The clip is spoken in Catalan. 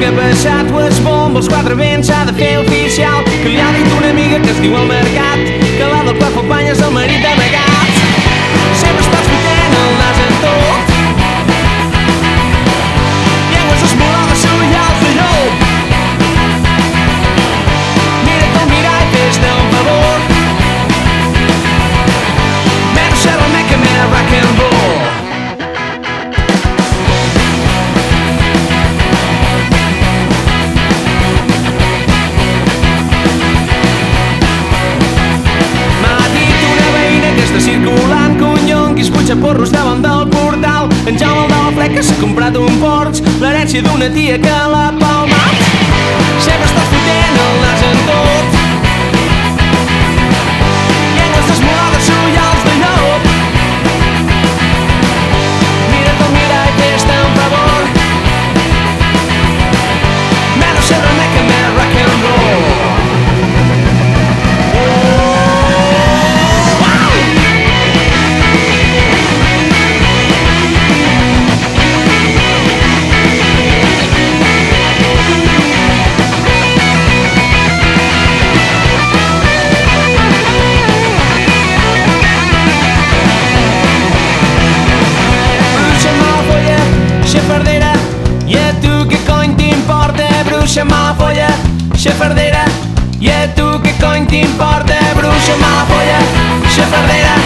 ha passat o es bomba els quatre vents s'ha de fer oficial que li ha dit una amiga que es diu al mercat que la del pla Foc-Banya és el marit d'amagat. Sempre estàs fotent el nas en tot, llengües esmolades, ullals de llop. Mira't al mirall, fes-te un favor, menos ser la meca, més rock and roll. Circulant que un yonqui puja porros davant del portal. En Jaume el de la fleca s'ha comprat un Porsche, l'herència d'una tia que l'ha palmat. Sempre estàs fotent el nas en tot, llengües esmolades, ullals de llop. Mira't al mirall, fes-te un favor, menos ser remeca, més rock and roll. Xafardera, i a tu què cony t'importa? Bruixa mala folla, xafardera, i a tu què cony t'importa? Bruixa mala folla, xafardera.